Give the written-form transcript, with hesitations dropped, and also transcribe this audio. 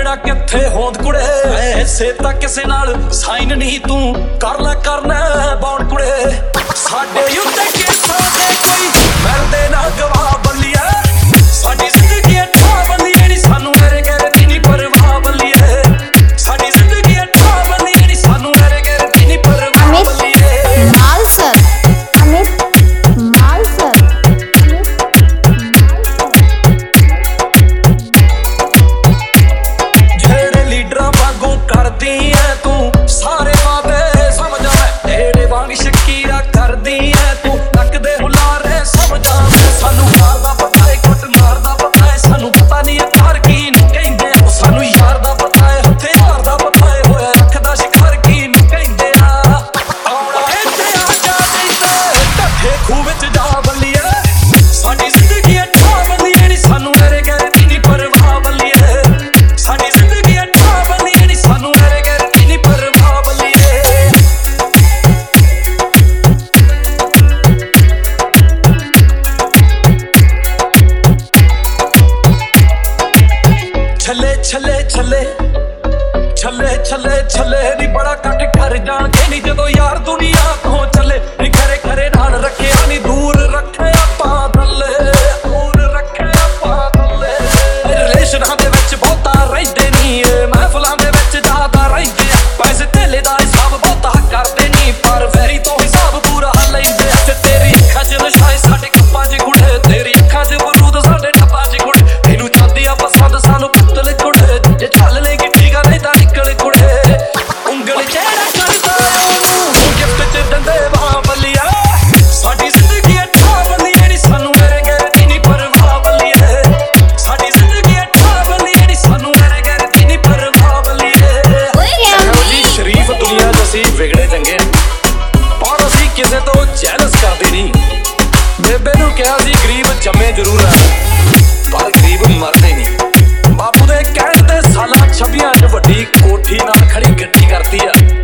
ਬਿਨਾ ਕਿੱਥੇ ਹੋਂਦ ਕੁੜੇ, ਐਸੇ ਤਾਂ ਕਿਸੇ ਨਾਲ ਸਾਈਨ ਨਹੀਂ ਤੂੰ ਕਰ ਲੈ ਕਰਨਾ ਬੌਂਡ ਕੁੜੇ। ਸਾਡੇ ਉੱਤੇ ਕੇਸਾਂ ਦੇ ਕੋਈ ਮਿਲਦੇ ਨਾ ਗਵਾਹ ਬੱਲੀਏ, ਸਾਡੀ ਜ਼ਿੰਦਗੀ ਅੱਠਾ ਬੱਲੀਏ ਨੀ ਸਾਨੂੰ ਮੇਰੇ ਗੈਰ ਦੀ ਨੀ ਪਰਵਾਹ ਬੱਲੀਏ, ਸਾਡੀ ਜ਼ਿੰਦਗੀ ਅੱਠਾ ਬੱਲੀਏ ਨੀ ਸਾਨੂੰ ਮੇਰੇ ਗੈਰ ਦੀ ਨੀ ਪਰਵਾਹ ਬੱਲੀਏ। ਮਾਲ ਸਰ ਅਮਿਤ ਮਾਲ ਸਰ ਜਿਹੜੇ ਲੀਡਰਾਂ ਵਾਂਗੂ ਕਰਦੀ ਐ ਤੂੰ ਸਾਰੇ ਵਾਅਦੇ ਸਮਝ ਆ, ਏੜੇ ਵਾਂਗ ਸ਼ਕੀਰਾ ਕਰਦੀ ਐ ਤੂੰ ਤੱਕਦੇ ਹੁਲਾਰੇ ਸਮਝ ਆ। ਸਾਨੂੰ ਯਾਰ ਦਾ ਪਤਾ ਏ ਕੁੱਟ ਮਾਰਦਾ ਪਤਾ ਏ, ਸਾਨੂੰ ਪਤਾ ਨਹੀਂ ਇਹ ਕਰ ਕੀ ਨੂੰ ਕਹਿੰਦੇ ਆ। ਸਾਨੂੰ ਯਾਰ ਦਾ ਪਤਾ ਏ ਹਥਿਆਰ ਦਾ ਪਤਾ ਏ, ਹੋਇਆ ਰੱਖਦਾ ਸ਼ਿਕਾਰ ਕੀ ਨੂੰ ਕਹਿੰਦੇ ਆ। ਆਉਣਾ ਇੱਥੇ ਆ ਜਾ ਨਹੀਂ ਤੇ ਢੱਠੇ ਖੂਹ ਵਿੱਚ ਜਾ ਬੱਲੀਏ, ਸਾਡੀ ਜ਼ਿੰਦਗੀ ਅੱਠਾ ਬੱਲੀਏ ਨੀ ਸਾਨੂੰ ਮੇਰੇ ਗੈਰ ਦੀ ਨੀ ਪਰਵਾਹ ਬੱਲੀਏ, ਸਾਡੀ ਜ਼ਿੰਦਗੀ ਅੱਠਾ ਬੱਲੀਏ ਨੀ ਸਾਨੂੰ ਮੇਰੇ ਗੈਰ ਦੀ ਨੀ ਪਰਵਾਹ ਬੱਲੀਏ। ਛੱਲੇ ਛੱਲੇ ਛੱਲੇ ਛੱਲੇ ਛੱਲੇ ਛੱਲੇ ਨੀ ਬੜਾ ਕੱਟ ਕਰ ਜਾਣਗੇ ਨੀ ਜਦੋਂ ਯਾਰ ਦੁਨੀਆ ਤੋਂ ਚੱਲੇ ਨੀ। ਖਰੇ ਖਰੇ ਨਾਲ ਰੱਖਿਆ ਨੀ ਦੂਰ ਰੱਖਿਆ ਪਾਦਲੇ, ਦੂਰ ਰੱਖਿਆ ਪਾਦਲੇ। ਰਿਲੇਸ਼ਨਾਂ ਦੇ ਵਿੱਚ ਬਹੁਤਾ ਰਹਿੰਦੇ ਨੀ, ਮਹਿਫਲਾਂ ਦੇ ਵਿੱਚ ਜ਼ਿਆਦਾ ਰਹਿੰਦੇ ਆ। ਪੈਸੇ ਧੇਲੇ ਦਾ ਹਿਸਾਬ ਬਹੁਤਾ ਕਰਦੇ ਨੀ, ਪਰ ਵੈਰੀ ਤੋਂ ਹਿਸਾਬ ਪੂਰਾ ਲੈਂਦੇ ਆ। ਤੇ ਤੇਰੀ ਅੱਖਾਂ 'ਚ ਨਸ਼ਾ ਏ ਸਾਡੇ ਕੱਪਾਂ 'ਚ ਗੁੜੇ, ਤੇਰੀ ਅੱਖਾਂ 'ਚ ਬਰੂਦ ਸਾਡੇ ਡੱਬਾਂ 'ਚ ਗੁੜੇ। ਤੈਨੂੰ ਚਾਹੁੰਦੀ ਆ ਪਸੰਦ ਸਾਨੂੰ ਪੁੱਤਲ ਕੁੜੇ, ਜੇ ਚੱਲ ਲੈ ਠੀਕ ਆ ਨਹੀਂ ਤਾਂ ਨਿਕਲ ਕੁੜੇ। ਉਂਗਲ ਜਿਹੜਾ ਕਰਦਾ ਉਹਨੂੰ ਗਿਫਟ 'ਚ ਦਿੰਦੇ ਬਾਹ ਬੱਲੀਆ, ਸਾਡੀ ਜ਼ਿੰਦਗੀ ਅੱਠਾ ਬੱਲੀਏ ਨੀ ਸਾਨੂੰ ਮੇਰੇ ਗੈਰ ਦੀ ਨੀ ਪਰਵਾਹ ਬੱਲੀਏ, ਸਾਡੀ ਜ਼ਿੰਦਗੀ ਅੱਠਾ ਬੱਲੀਏ ਨੀ ਸਾਨੂੰ ਮੇਰੇ ਗੈਰ ਦੀ ਨੀ ਪਰਵਾਹ ਬੱਲੀਏ। ਇਹੋ ਜੀ ਸ਼ਰੀਫ ਦੁਨੀਆ 'ਚ ਅਸੀਂ ਵਿਗੜੇ ਚੰਗੇ, ਪਰ ਅਸੀਂ ਕਿਸੇ ਤੋਂ ਜੈਲਸ ਕਰਦੇ ਨਹੀਂ। ਬੇਬੇ ਨੂੰ ਕਿਹਾ ਸੀ ਗਰੀਬ ਜੰਮੇ ਜ਼ਰੂਰ ਆ ਪਰ ਗਰੀਬ ਮਰਦੇ ਨਹੀਂ। ਬਾਪੂ ਦੇ ਕਹਿਣ ਤੇ ਸਾਲਾਂ 26 'ਚ ਵੱਡੀ ਕੋਠੀ ਨਾਲ ਖੜੀ ਗੱਡੀ ਕਰਦੀ ਆ।